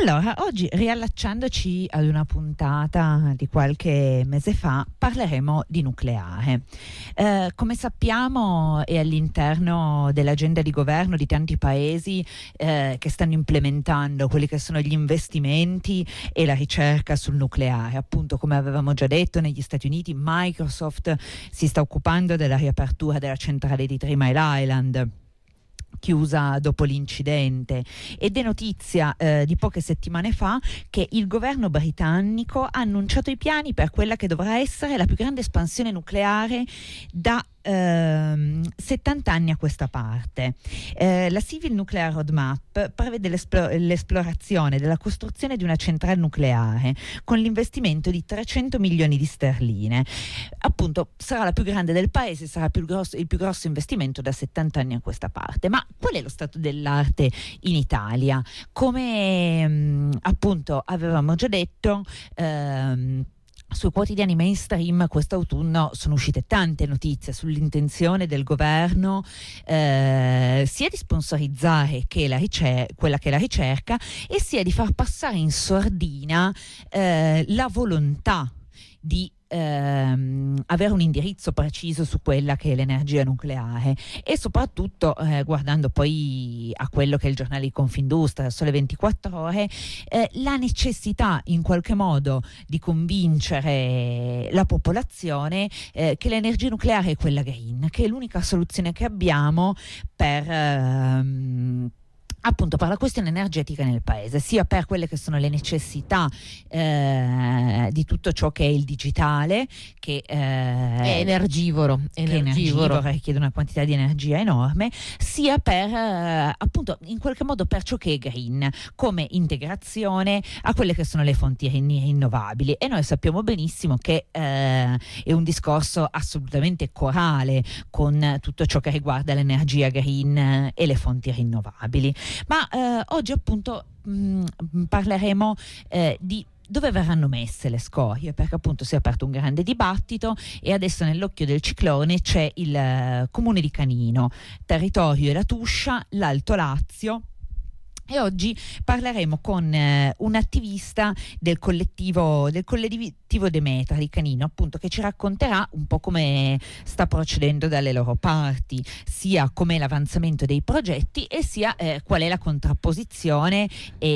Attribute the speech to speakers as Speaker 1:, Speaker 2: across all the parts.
Speaker 1: Allora, oggi, riallacciandoci ad una puntata di qualche mese fa, parleremo di nucleare. Come sappiamo, è all'interno dell'agenda di governo di tanti paesi che stanno implementando quelli che sono gli investimenti e la ricerca sul nucleare. Appunto, come avevamo già detto, negli Stati Uniti Microsoft si sta occupando della riapertura della centrale di 3 Mile Island, chiusa dopo l'incidente, ed è notizia di poche settimane fa che il governo britannico ha annunciato i piani per quella che dovrà essere la più grande espansione nucleare da 70 anni a questa parte. La Civil Nuclear Roadmap prevede l'esplorazione della costruzione di una centrale nucleare con l'investimento di 300 milioni di sterline. Appunto, sarà la più grande del paese, sarà il più grosso investimento da 70 anni a questa parte. Ma qual è lo stato dell'arte in Italia? Come appunto avevamo già detto, sui quotidiani mainstream quest'autunno sono uscite tante notizie sull'intenzione del governo sia di sponsorizzare quella che è la ricerca, e sia di far passare in sordina la volontà di avere un indirizzo preciso su quella che è l'energia nucleare, e soprattutto guardando poi a quello che è il giornale di Confindustria, Sole 24 Ore, la necessità in qualche modo di convincere la popolazione che l'energia nucleare è quella green, che è l'unica soluzione che abbiamo appunto per la questione energetica nel paese, sia per quelle che sono le necessità di tutto ciò che è il digitale, che è energivoro, richiede una quantità di energia enorme, sia per appunto in qualche modo per ciò che è green, come integrazione a quelle che sono le fonti rinnovabili. E noi sappiamo benissimo che è un discorso assolutamente corale con tutto ciò che riguarda l'energia green e le fonti rinnovabili. Ma oggi appunto parleremo di dove verranno messe le scorie, perché appunto si è aperto un grande dibattito e adesso nell'occhio del ciclone c'è il comune di Canino, territorio e la Tuscia, l'Alto Lazio. E oggi parleremo con un attivista del collettivo Demetra di Canino, appunto, che ci racconterà un po' come sta procedendo dalle loro parti, sia com'è l'avanzamento dei progetti e sia qual è la contrapposizione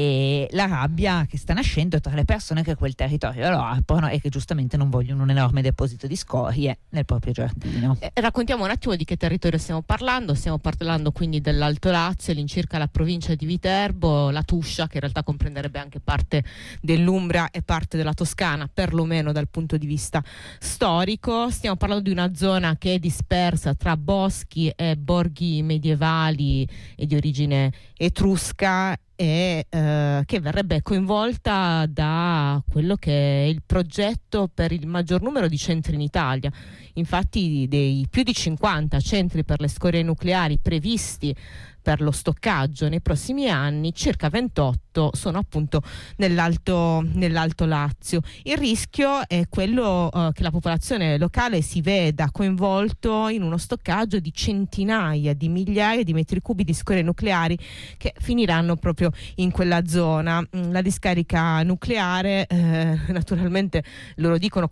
Speaker 1: e la rabbia che sta nascendo tra le persone che quel territorio lo aprono e che giustamente non vogliono un enorme deposito di scorie nel proprio giardino.
Speaker 2: Raccontiamo un attimo di che territorio stiamo parlando quindi dell'Alto Lazio, all'incirca la provincia di Viterbo, la Tuscia, che in realtà comprenderebbe anche parte dell'Umbria e parte della Toscana, perlomeno dal punto di vista storico. Stiamo parlando di una zona che è dispersa tra boschi e borghi medievali e di origine etrusca, e che verrebbe coinvolta da quello che è il progetto per il maggior numero di centri in Italia. Infatti, dei più di 50 centri per le scorie nucleari previsti per lo stoccaggio nei prossimi anni, circa 28 sono appunto nell'Alto Lazio. Il rischio è quello che la popolazione locale si veda coinvolto in uno stoccaggio di centinaia di migliaia di metri cubi di scorie nucleari che finiranno proprio in quella zona. La discarica nucleare naturalmente, loro dicono,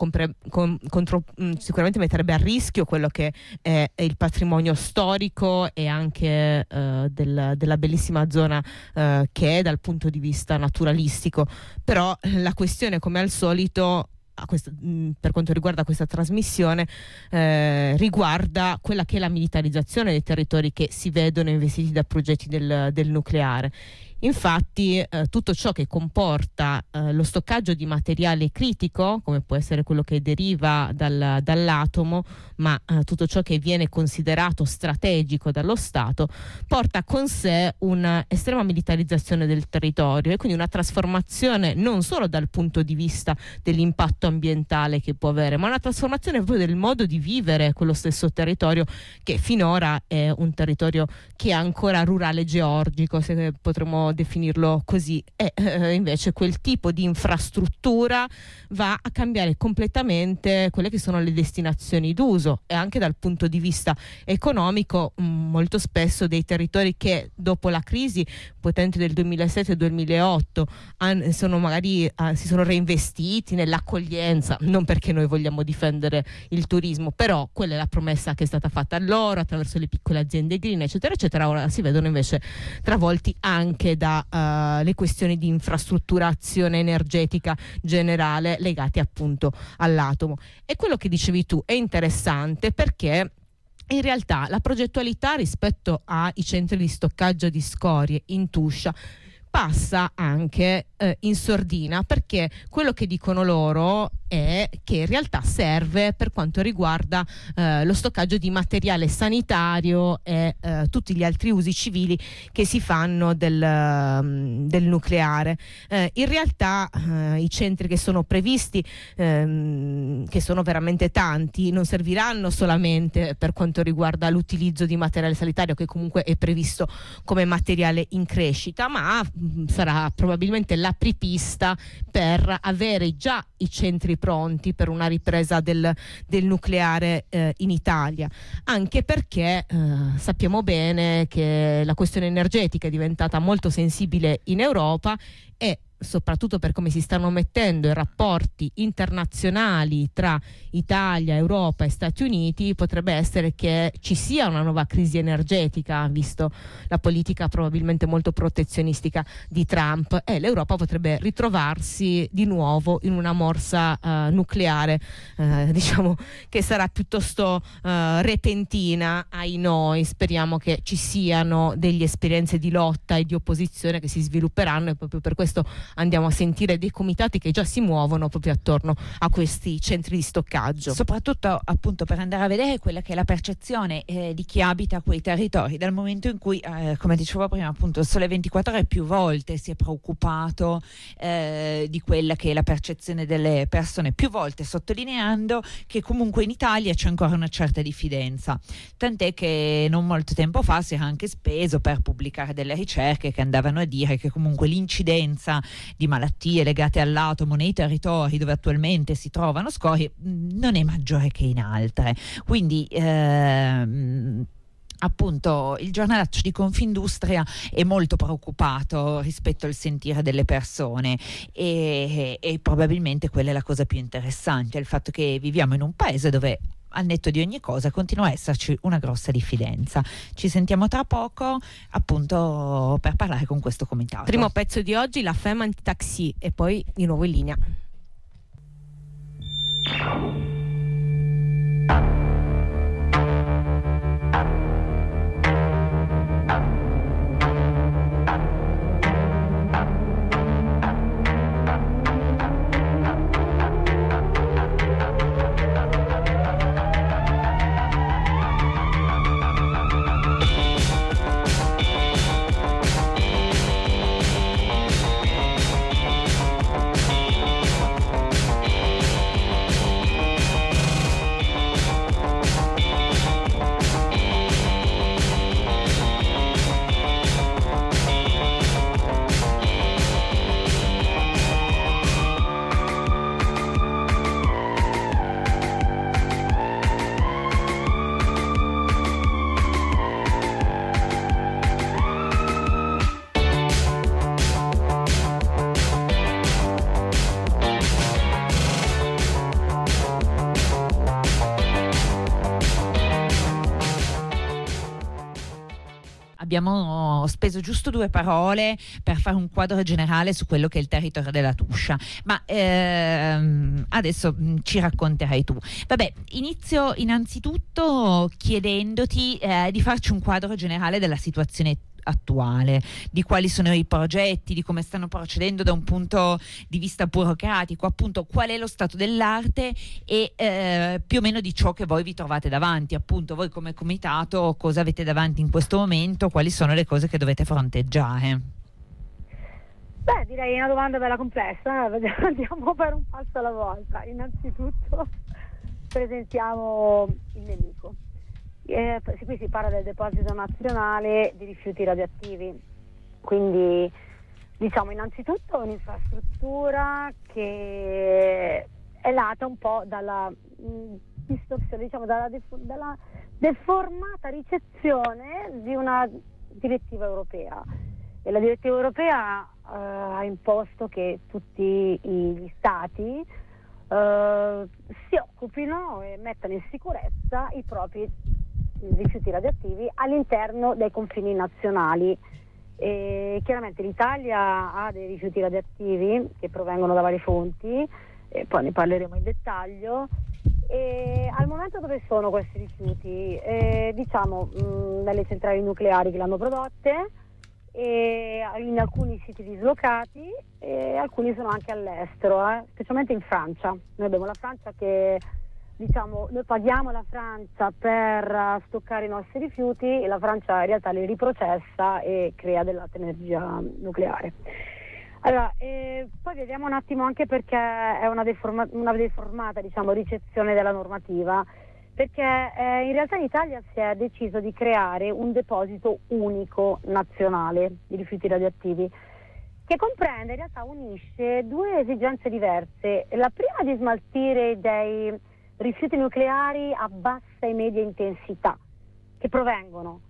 Speaker 2: sicuramente metterebbe a rischio quello che è il patrimonio storico e anche della bellissima zona che è dal punto di vista naturalistico. Però la questione, come al solito, per quanto riguarda questa trasmissione, riguarda quella che è la militarizzazione dei territori che si vedono investiti da progetti del nucleare. Infatti tutto ciò che comporta lo stoccaggio di materiale critico, come può essere quello che deriva dall'atomo, ma tutto ciò che viene considerato strategico dallo Stato, porta con sé un'estrema militarizzazione del territorio e quindi una trasformazione non solo dal punto di vista dell'impatto ambientale che può avere, ma una trasformazione proprio del modo di vivere quello stesso territorio, che finora è un territorio che è ancora rurale georgico, se potremmo possiamo definirlo così, e invece quel tipo di infrastruttura va a cambiare completamente quelle che sono le destinazioni d'uso, e anche dal punto di vista economico molto spesso dei territori che dopo la crisi potente del 2007-2008 si sono reinvestiti nell'accoglienza, non perché noi vogliamo difendere il turismo, però quella è la promessa che è stata fatta a loro attraverso le piccole aziende green, eccetera eccetera. Ora si vedono invece travolti anche da le questioni di infrastrutturazione energetica generale legate appunto all'atomo. E quello che dicevi tu è interessante, perché in realtà la progettualità rispetto ai centri di stoccaggio di scorie in Tuscia passa anche in sordina, perché quello che dicono loro è che in realtà serve per quanto riguarda lo stoccaggio di materiale sanitario e tutti gli altri usi civili che si fanno del nucleare. In realtà i centri che sono previsti, che sono veramente tanti, non serviranno solamente per quanto riguarda l'utilizzo di materiale sanitario, che comunque è previsto come materiale in crescita, ma sarà probabilmente l'apripista per avere già i centri pronti per una ripresa del nucleare in Italia, anche perché sappiamo bene che la questione energetica è diventata molto sensibile in Europa, e soprattutto per come si stanno mettendo i rapporti internazionali tra Italia, Europa e Stati Uniti, potrebbe essere che ci sia una nuova crisi energetica, visto la politica probabilmente molto protezionistica di Trump, e l'Europa potrebbe ritrovarsi di nuovo in una morsa nucleare, diciamo che sarà piuttosto repentina, ai noi. Speriamo che ci siano delle esperienze di lotta e di opposizione che si svilupperanno, e proprio per questo andiamo a sentire dei comitati che già si muovono proprio attorno a questi centri di stoccaggio.
Speaker 1: Soprattutto appunto per andare a vedere quella che è la percezione di chi abita quei territori, dal momento in cui, come dicevo prima, appunto il Sole 24 Ore più volte si è preoccupato di quella che è la percezione delle persone, più volte sottolineando che comunque in Italia c'è ancora una certa diffidenza, tant'è che non molto tempo fa si era anche speso per pubblicare delle ricerche che andavano a dire che comunque l'incidenza di malattie legate all'atomo nei territori dove attualmente si trovano scorie non è maggiore che in altre. Quindi appunto il giornalaccio di Confindustria è molto preoccupato rispetto al sentire delle persone, e probabilmente quella è la cosa più interessante, il fatto che viviamo in un paese dove al netto di ogni cosa continua a esserci una grossa diffidenza. Ci sentiamo tra poco appunto per parlare con questo comitato.
Speaker 2: Primo pezzo di oggi, la Femme Anti-Taxi, e poi di nuovo in linea.
Speaker 1: Abbiamo speso giusto 2 parole per fare un quadro generale su quello che è il territorio della Tuscia, ma adesso ci racconterai tu. Vabbè, inizio innanzitutto chiedendoti di farci un quadro generale della situazione attuale, di quali sono i progetti, di come stanno procedendo da un punto di vista burocratico, appunto qual è lo stato dell'arte e più o meno di ciò che voi vi trovate davanti, appunto voi come comitato cosa avete davanti in questo momento, quali sono le cose che dovete fronteggiare.
Speaker 3: Beh, direi una domanda bella complessa, andiamo per un passo alla volta. Innanzitutto presentiamo il nemico. Qui si parla del deposito nazionale di rifiuti radioattivi. Quindi diciamo innanzitutto un'infrastruttura che è nata un po' dalla distorsione, diciamo dalla deformata ricezione di una direttiva europea. E la direttiva europea ha imposto che tutti gli stati si occupino e mettano in sicurezza i propri rifiuti radioattivi all'interno dei confini nazionali. E chiaramente l'Italia ha dei rifiuti radioattivi che provengono da varie fonti, e poi ne parleremo in dettaglio. E al momento dove sono questi rifiuti? Diciamo nelle centrali nucleari che le hanno prodotte, e in alcuni siti dislocati, e alcuni sono anche all'estero, specialmente in Francia. Noi abbiamo la Francia che, diciamo, noi paghiamo la Francia per stoccare i nostri rifiuti e la Francia in realtà li riprocessa e crea dell'alta energia nucleare. Allora, poi vediamo un attimo anche perché è una deformata, diciamo, ricezione della normativa, perché in realtà in Italia si è deciso di creare un deposito unico nazionale di rifiuti radioattivi, che comprende, in realtà unisce due esigenze diverse. La prima di smaltire dei rifiuti nucleari a bassa e media intensità, che provengono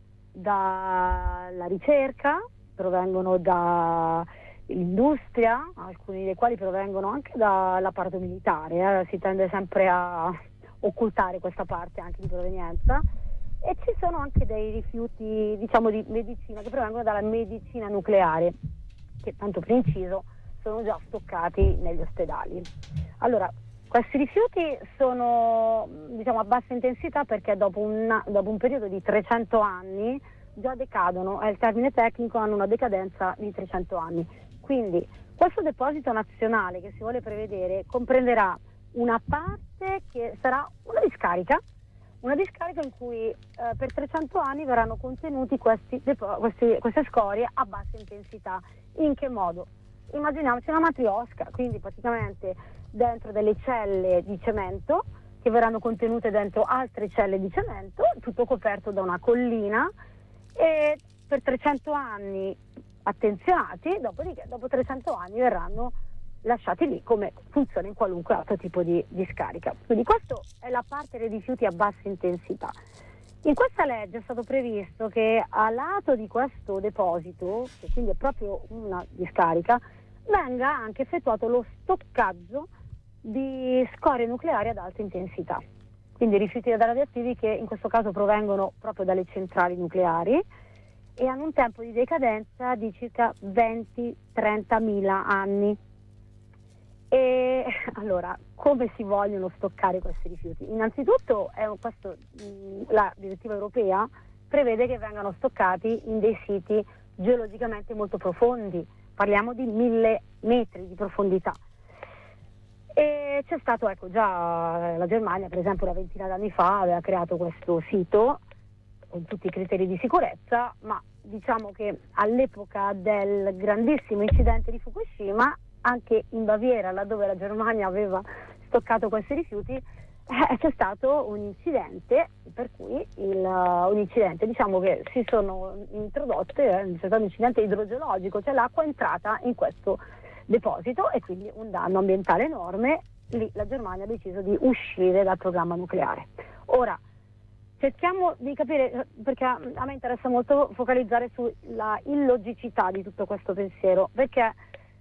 Speaker 3: dalla ricerca, provengono dall'industria, alcuni dei quali provengono anche dall'apparato militare, si tende sempre a occultare questa parte anche di provenienza, e ci sono anche dei rifiuti, diciamo, di medicina che provengono dalla medicina nucleare, che tanto per inciso sono già stoccati negli ospedali. Allora, questi rifiuti sono, diciamo, a bassa intensità perché dopo un periodo di 300 anni già decadono, è il termine tecnico, hanno una decadenza di 300 anni. Quindi questo deposito nazionale che si vuole prevedere comprenderà una parte che sarà una discarica in cui per 300 anni verranno contenuti queste scorie a bassa intensità. In che modo? Immaginiamoci una matriosca, quindi praticamente dentro delle celle di cemento che verranno contenute dentro altre celle di cemento, tutto coperto da una collina, e per 300 anni attenzionati, dopodiché dopo 300 anni verranno lasciati lì come funziona in qualunque altro tipo di discarica. Quindi questa è la parte dei rifiuti a bassa intensità. In questa legge è stato previsto che a lato di questo deposito, che quindi è proprio una discarica, venga anche effettuato lo stoccaggio di scorie nucleari ad alta intensità, quindi rifiuti radioattivi che in questo caso provengono proprio dalle centrali nucleari e hanno un tempo di decadenza di circa 20-30 mila anni. E allora, come si vogliono stoccare questi rifiuti? Innanzitutto la direttiva europea prevede che vengano stoccati in dei siti geologicamente molto profondi, parliamo di 1000 metri di profondità. E c'è stato, già la Germania, per esempio, una ventina d'anni fa aveva creato questo sito con tutti i criteri di sicurezza, ma diciamo che all'epoca del grandissimo incidente di Fukushima, anche in Baviera, laddove la Germania aveva stoccato questi rifiuti, c'è stato un incidente, per cui diciamo che si sono introdotte, c'è stato un incidente idrogeologico, cioè l'acqua è entrata in questo deposito e quindi un danno ambientale enorme. Lì la Germania ha deciso di uscire dal programma nucleare. Ora cerchiamo di capire, perché a me interessa molto focalizzare sulla illogicità di tutto questo pensiero, perché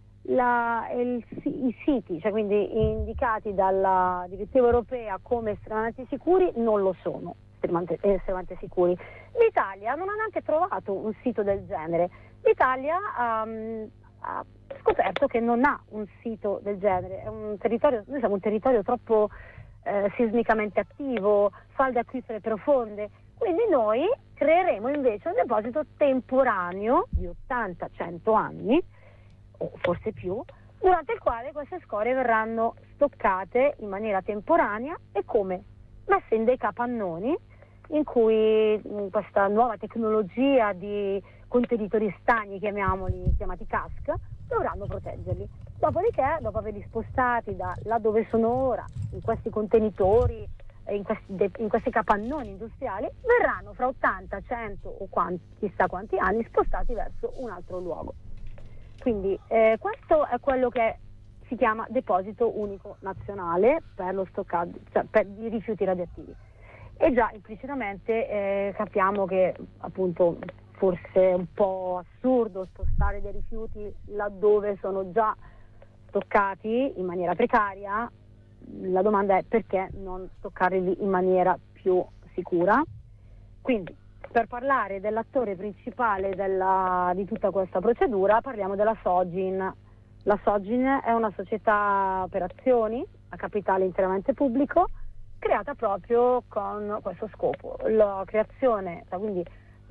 Speaker 3: i siti, cioè quindi indicati dalla direttiva europea come estremamente sicuri, non lo sono estremamente sicuri. L'Italia non ha neanche trovato un sito del genere. L'Italia ha scoperto che non ha un sito del genere, noi siamo un territorio troppo sismicamente attivo, falde acquifere profonde, quindi noi creeremo invece un deposito temporaneo di 80-100 anni, o forse più, durante il quale queste scorie verranno stoccate in maniera temporanea e come? Messe in dei capannoni in cui questa nuova tecnologia di contenitori stagni, chiamati cask, dovranno proteggerli. Dopodiché, dopo averli spostati da là dove sono ora, in questi contenitori in questi capannoni industriali verranno fra 80, 100 o chissà quanti anni spostati verso un altro luogo. Quindi questo è quello che si chiama deposito unico nazionale per lo stoccaggio, cioè per i rifiuti radioattivi. E già implicitamente capiamo che appunto forse è un po' assurdo spostare dei rifiuti laddove sono già stoccati in maniera precaria. La domanda è perché non stoccarli lì in maniera più sicura. Quindi, per parlare dell'attore principale di tutta questa procedura, parliamo della Sogin. La Sogin è una società per azioni a capitale interamente pubblico, creata proprio con questo scopo, la creazione di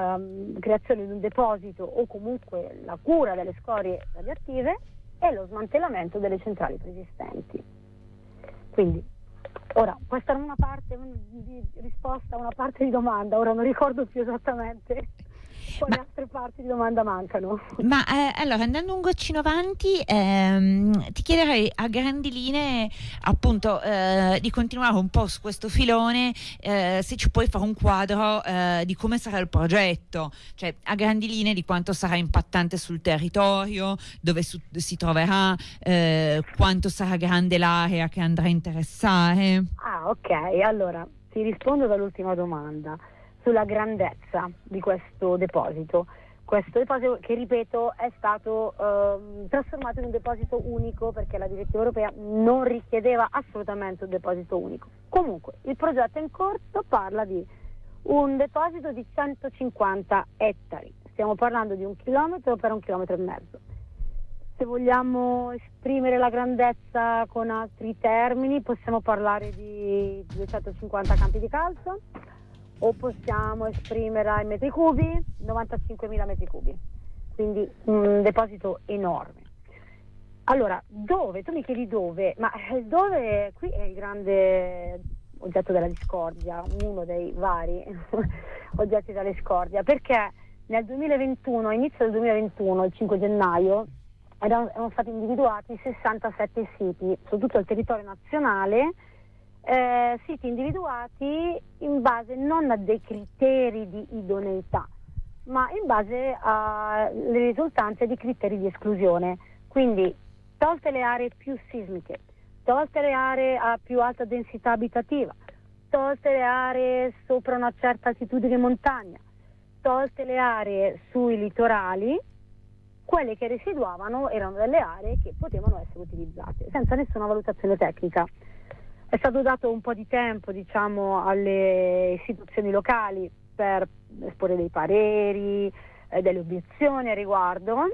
Speaker 3: un deposito o comunque la cura delle scorie radioattive e lo smantellamento delle centrali preesistenti. Quindi, ora, questa era una parte di risposta a una parte di domanda, ora non ricordo più esattamente quali altre parti di domanda mancano.
Speaker 1: Ma allora, andando un goccino avanti, ti chiederei a grandi linee appunto di continuare un po' su questo filone, se ci puoi fare un quadro di come sarà il progetto, cioè a grandi linee di quanto sarà impattante sul territorio, dove si troverà, quanto sarà grande l'area che andrà a interessare.
Speaker 3: Ah, ok, allora ti rispondo dall'ultima domanda sulla grandezza di questo deposito. Questo deposito, che ripeto, è stato trasformato in un deposito unico perché la direttiva europea non richiedeva assolutamente un deposito unico. Comunque, il progetto in corso parla di un deposito di 150 ettari. Stiamo parlando di 1 chilometro per 1,5 chilometri. Se vogliamo esprimere la grandezza con altri termini, possiamo parlare di 250 campi di calcio, o possiamo esprimerla in metri cubi, 95.000 metri cubi, quindi un deposito enorme. Allora, dove? Tu mi chiedi dove, ma dove? Qui è il grande oggetto della discordia, uno dei vari oggetti della discordia, perché nel 2021, all'inizio del 2021, il 5 gennaio, erano stati individuati 67 siti su tutto il territorio nazionale, siti individuati in base non a dei criteri di idoneità, ma in base alle risultanze di criteri di esclusione. Quindi, tolte le aree più sismiche, tolte le aree a più alta densità abitativa, tolte le aree sopra una certa altitudine montagna, tolte le aree sui litorali, quelle che residuavano erano delle aree che potevano essere utilizzate senza nessuna valutazione tecnica. È stato dato un po' di tempo, diciamo, alle istituzioni locali per esporre dei pareri, delle obiezioni a riguardo,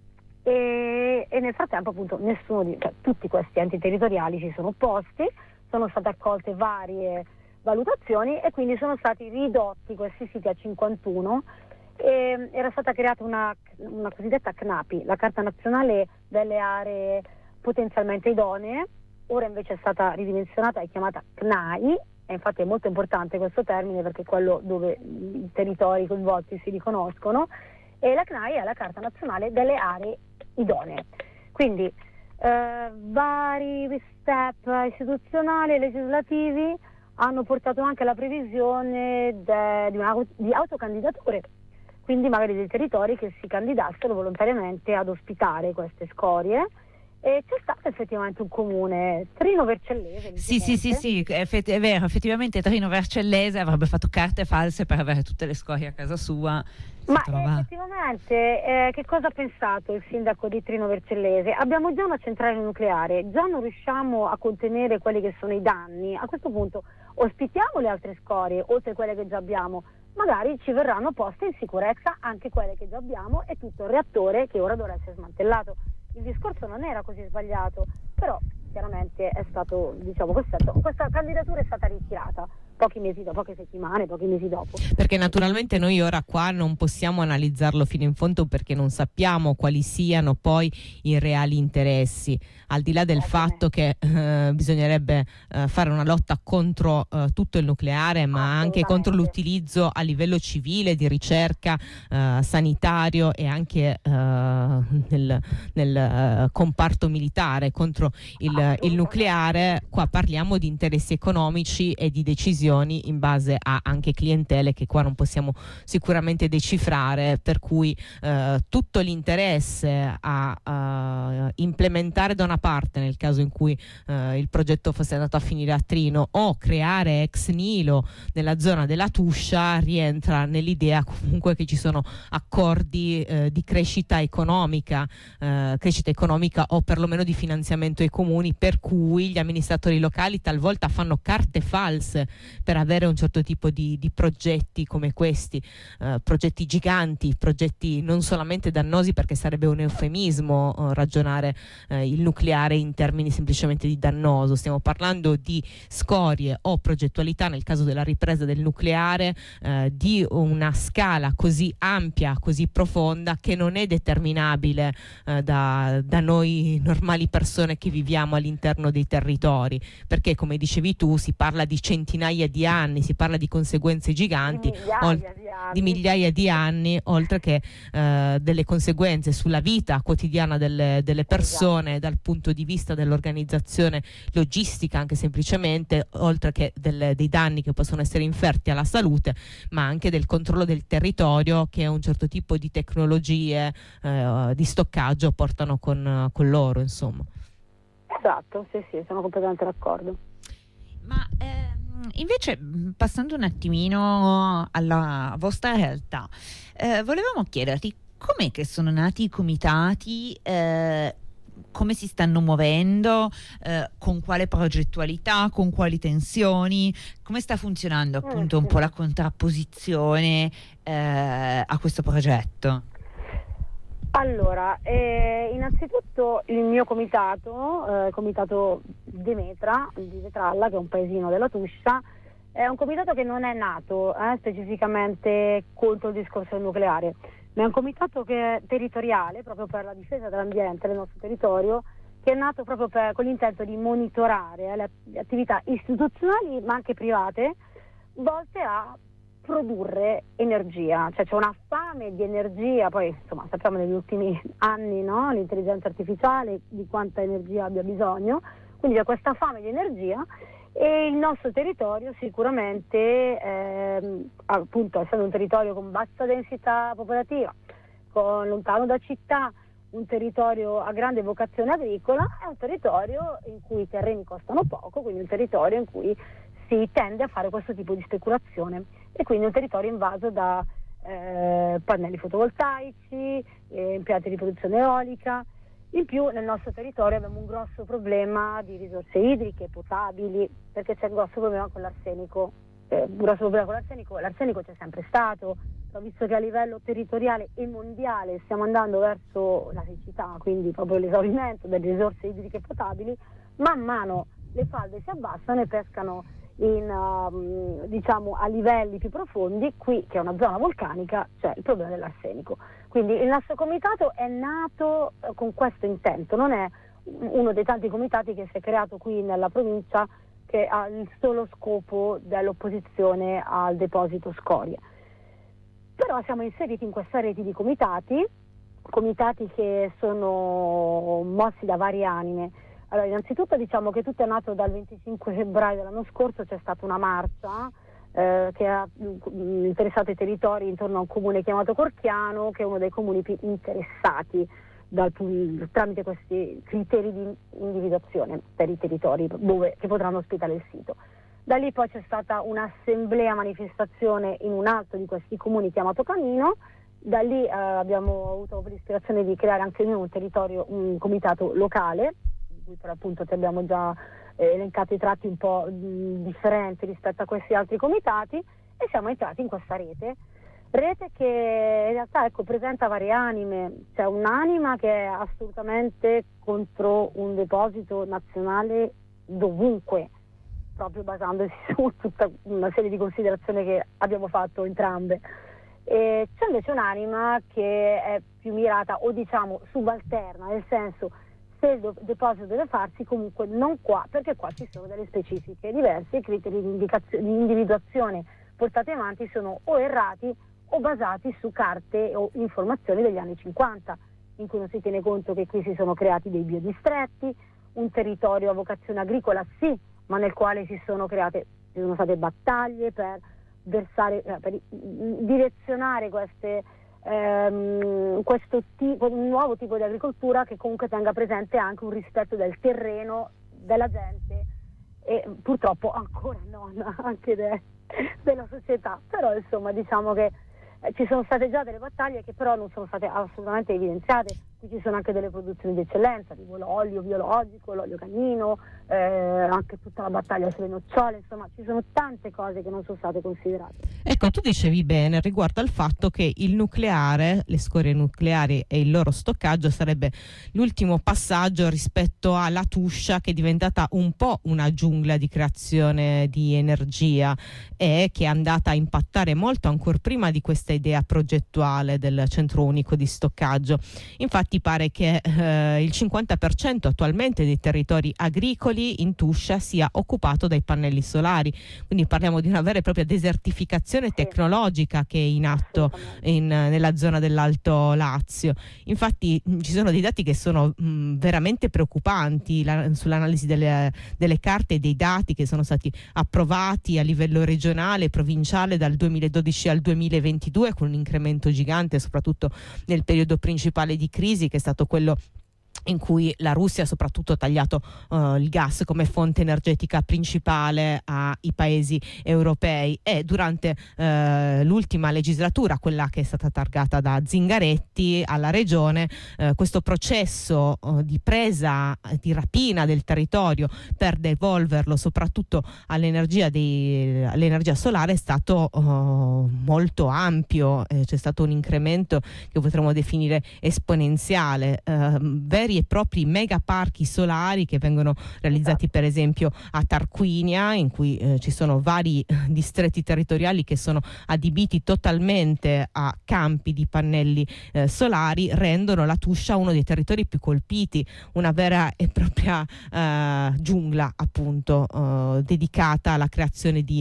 Speaker 3: e nel frattempo appunto tutti questi enti territoriali si sono opposti, sono state accolte varie valutazioni e quindi sono stati ridotti questi siti a 51. E era stata creata una cosiddetta CNAPI, la Carta Nazionale delle Aree Potenzialmente Idonee. Ora invece è stata ridimensionata e chiamata CNAI, e infatti è molto importante questo termine perché è quello dove i territori coinvolti si riconoscono, e la CNAI è la Carta Nazionale delle Aree Idonee. Quindi vari step istituzionali e legislativi hanno portato anche alla previsione di autocandidature, quindi magari dei territori che si candidassero volontariamente ad ospitare queste scorie. E c'è stato effettivamente un comune, Trino Vercellese.
Speaker 1: Sì, è vero, effettivamente Trino Vercellese avrebbe fatto carte false per avere tutte le scorie a casa sua.
Speaker 3: Ma effettivamente che cosa ha pensato il sindaco di Trino Vercellese? Abbiamo già una centrale nucleare, già non riusciamo a contenere quelli che sono i danni, a questo punto ospitiamo le altre scorie, oltre a quelle che già abbiamo, magari ci verranno poste in sicurezza anche quelle che già abbiamo e tutto il reattore che ora dovrà essere smantellato. Il discorso non era così sbagliato, però chiaramente è stato, diciamo, questa candidatura è stata ritirata. poche settimane, pochi mesi dopo.
Speaker 2: Perché naturalmente noi ora qua non possiamo analizzarlo fino in fondo, perché non sappiamo quali siano poi i reali interessi, al di là del fatto che bisognerebbe fare una lotta contro tutto il nucleare, ma anche contro l'utilizzo a livello civile di ricerca, sanitario e anche nel comparto militare contro il nucleare. Qua parliamo di interessi economici e di decisioni in base a anche clientele che qua non possiamo sicuramente decifrare, per cui tutto l'interesse a implementare da una parte, nel caso in cui il progetto fosse andato a finire a Trino, o creare ex nihilo nella zona della Tuscia, rientra nell'idea comunque che ci sono accordi di crescita economica o perlomeno di finanziamento ai comuni, per cui gli amministratori locali talvolta fanno carte false per avere un certo tipo di progetti come questi, progetti giganti, progetti non solamente dannosi, perché sarebbe un eufemismo ragionare il nucleare in termini semplicemente di dannoso. Stiamo parlando di scorie o progettualità, nel caso della ripresa del nucleare, di una scala così ampia, così profonda, che non è determinabile da noi normali persone che viviamo all'interno dei territori, perché come dicevi tu si parla di centinaia di anni, si parla di conseguenze giganti, di migliaia di anni, oltre che delle conseguenze sulla vita quotidiana delle persone, dal punto di vista dell'organizzazione logistica anche semplicemente, oltre che dei danni che possono essere inferti alla salute, ma anche del controllo del territorio che un certo tipo di tecnologie di stoccaggio portano con loro, insomma.
Speaker 3: Esatto, sì, sono completamente d'accordo.
Speaker 1: Ma invece, passando un attimino alla vostra realtà, volevamo chiederti com'è che sono nati i comitati, come si stanno muovendo, con quale progettualità, con quali tensioni, come sta funzionando appunto un po' la contrapposizione a questo progetto?
Speaker 3: Allora, innanzitutto il mio comitato, comitato Demetra, di Vetralla, che è un paesino della Tuscia, è un comitato che non è nato specificamente contro il discorso del nucleare, ma è un comitato che è territoriale, proprio per la difesa dell'ambiente del nostro territorio, che è nato proprio con l'intento di monitorare le attività istituzionali, ma anche private, volte a produrre energia. Cioè c'è una fame di energia, poi insomma sappiamo negli ultimi anni, no? L'intelligenza artificiale, di quanta energia abbia bisogno, quindi c'è questa fame di energia, e il nostro territorio sicuramente, appunto essendo un territorio con bassa densità popolativa, lontano da città, un territorio a grande vocazione agricola, è un territorio in cui i terreni costano poco, quindi un territorio in cui si tende a fare questo tipo di speculazione, e quindi un territorio invaso da pannelli fotovoltaici, impianti di produzione eolica. In più nel nostro territorio abbiamo un grosso problema di risorse idriche potabili, perché c'è un grosso problema con l'arsenico. L'arsenico c'è sempre stato, ho visto che a livello territoriale e mondiale stiamo andando verso la siccità, quindi proprio l'esaurimento delle risorse idriche potabili. Man mano le falde si abbassano e pescano diciamo a livelli più profondi. Qui, che è una zona vulcanica, c'è il problema dell'arsenico. Quindi il nostro comitato è nato con questo intento, non è uno dei tanti comitati che si è creato qui nella provincia che ha il solo scopo dell'opposizione al deposito scorie. Però siamo inseriti in questa rete di comitati che sono mossi da varie anime. Allora, innanzitutto diciamo che tutto è nato dal 25 febbraio dell'anno scorso. C'è stata una marcia che ha interessato i territori intorno a un comune chiamato Corchiano, che è uno dei comuni più interessati tramite questi criteri di individuazione per i territori che potranno ospitare il sito. Da lì poi c'è stata un'assemblea manifestazione in un altro di questi comuni chiamato Canino. Da lì abbiamo avuto l'ispirazione di creare anche noi un comitato locale, di cui per appunto ti abbiamo già elencato i tratti un po' differenti rispetto a questi altri comitati, e siamo entrati in questa rete che in realtà presenta varie anime. C'è un'anima che è assolutamente contro un deposito nazionale dovunque, proprio basandosi su tutta una serie di considerazioni che abbiamo fatto entrambe. E c'è invece un'anima che è più mirata o diciamo subalterna, nel senso, se il deposito deve farsi, comunque non qua, perché qua ci sono delle specifiche diverse, i criteri di individuazione portati avanti sono o errati o basati su carte o informazioni degli anni 50, in cui non si tiene conto che qui si sono creati dei biodistretti, un territorio a vocazione agricola sì, ma nel quale ci sono state battaglie per direzionare un nuovo tipo di agricoltura che comunque tenga presente anche un rispetto del terreno, della gente e purtroppo ancora non anche della società. Però insomma diciamo che ci sono state già delle battaglie che però non sono state assolutamente evidenziate. Qui ci sono anche delle produzioni di eccellenza, tipo l'olio biologico, l'olio canino, anche tutta la battaglia sulle nocciole, insomma ci sono tante cose che non sono state considerate.
Speaker 2: Ecco, tu dicevi bene riguardo al fatto che il nucleare, le scorie nucleari e il loro stoccaggio sarebbe l'ultimo passaggio rispetto alla Tuscia, che è diventata un po' una giungla di creazione di energia e che è andata a impattare molto ancora prima di questa idea progettuale del centro unico di stoccaggio. Infatti pare che il 50% attualmente dei territori agricoli in Tuscia sia occupato dai pannelli solari, quindi parliamo di una vera e propria desertificazione tecnologica che è in atto nella zona dell'Alto Lazio. Infatti ci sono dei dati che sono veramente preoccupanti sull'analisi delle carte e dei dati che sono stati approvati a livello regionale e provinciale dal 2012 al 2022, con un incremento gigante soprattutto nel periodo principale di crisi, che è stato quello in cui la Russia soprattutto ha tagliato il gas come fonte energetica principale ai paesi europei, e durante l'ultima legislatura, quella che è stata targata da Zingaretti alla regione, questo processo di presa, di rapina del territorio per devolverlo soprattutto all'energia solare è stato molto ampio. C'è stato un incremento che potremmo definire esponenziale, veri e propri megaparchi solari che vengono realizzati per esempio a Tarquinia, in cui ci sono vari distretti territoriali che sono adibiti totalmente a campi di pannelli solari, rendono la Tuscia uno dei territori più colpiti, una vera e propria giungla appunto dedicata alla creazione di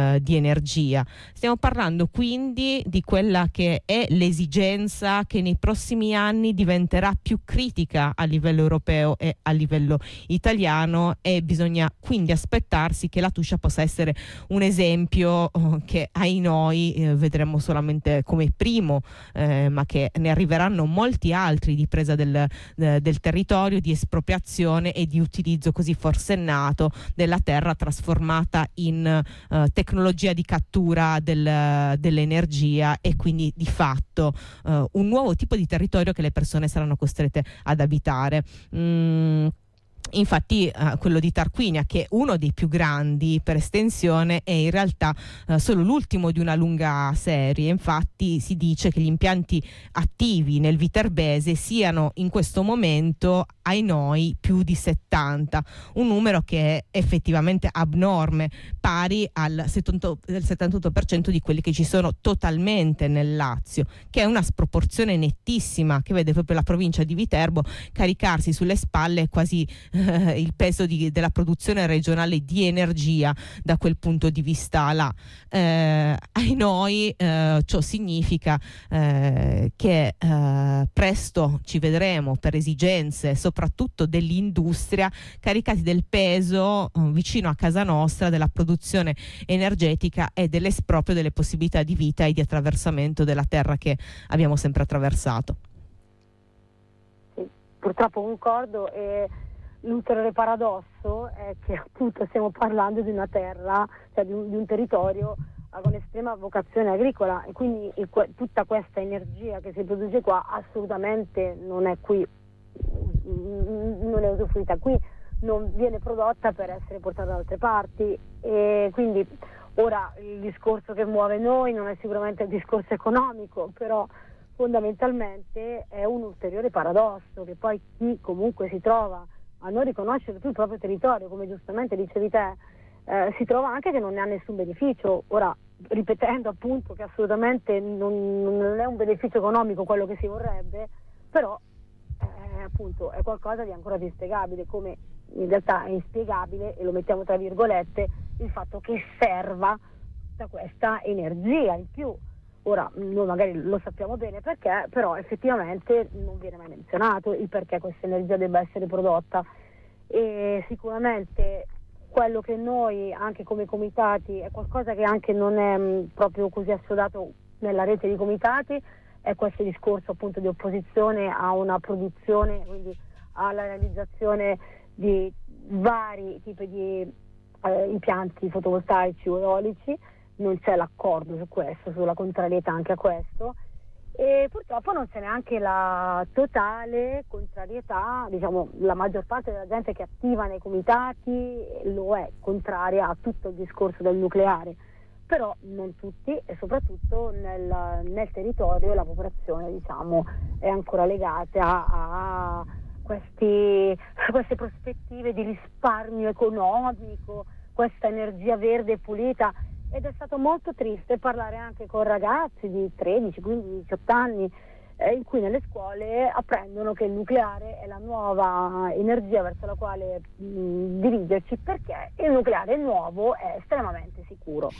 Speaker 2: energia. Stiamo parlando quindi di quella che è l'esigenza che nei prossimi anni diventerà più critica a livello europeo e a livello italiano, e bisogna quindi aspettarsi che la Tuscia possa essere un esempio che ai noi vedremo solamente come primo, ma che ne arriveranno molti altri di presa del territorio, di espropriazione e di utilizzo così forsennato della terra trasformata in tecnologia di cattura dell'energia, e quindi di fatto un nuovo tipo di territorio che le persone saranno costrette ad abitare. Infatti quello di Tarquinia, che è uno dei più grandi per estensione, è in realtà solo l'ultimo di una lunga serie. Infatti si dice che gli impianti attivi nel Viterbese siano in questo momento ai noi più di 70, un numero che è effettivamente abnorme, pari al 78% di quelli che ci sono totalmente nel Lazio, che è una sproporzione nettissima che vede proprio la provincia di Viterbo caricarsi sulle spalle quasi il peso della produzione regionale di energia da quel punto di vista là. Ai noi ciò significa che presto ci vedremo per esigenze soprattutto dell'industria caricati del peso vicino a casa nostra della produzione energetica e dell'esproprio delle possibilità di vita e di attraversamento della terra che abbiamo sempre attraversato.
Speaker 3: Sì, purtroppo concordo, e l'ulteriore paradosso è che appunto stiamo parlando di una terra, cioè di un territorio con estrema vocazione agricola, e quindi tutta questa energia che si produce qua assolutamente non è qui, non è usufruita qui, non viene prodotta per essere portata da altre parti. E quindi ora il discorso che muove noi non è sicuramente il discorso economico, però fondamentalmente è un ulteriore paradosso che poi chi comunque si trova a non riconoscere più il proprio territorio, come giustamente dicevi te, si trova anche che non ne ha nessun beneficio. Ora, ripetendo appunto che assolutamente non è un beneficio economico quello che si vorrebbe, però appunto è qualcosa di ancora più inspiegabile, come in realtà è inspiegabile, e lo mettiamo tra virgolette, il fatto che serva tutta questa energia in più. Ora, noi magari lo sappiamo bene perché, però effettivamente non viene mai menzionato il perché questa energia debba essere prodotta, e sicuramente quello che noi anche come comitati, è qualcosa che anche non è proprio così assodato nella rete di comitati, è questo discorso appunto di opposizione a una produzione, quindi alla realizzazione di vari tipi di impianti fotovoltaici o eolici. Non c'è l'accordo su questo, sulla contrarietà anche a questo, e purtroppo non c'è neanche la totale contrarietà, diciamo la maggior parte della gente che è attiva nei comitati lo è contraria a tutto il discorso del nucleare, però non tutti, e soprattutto nel territorio la popolazione diciamo è ancora legata a queste prospettive di risparmio economico, questa energia verde e pulita. Ed è stato molto triste parlare anche con ragazzi di 13, 15, 18 anni in cui nelle scuole apprendono che il nucleare è la nuova energia verso la quale dirigerci, perché il nucleare nuovo è estremamente sicuro.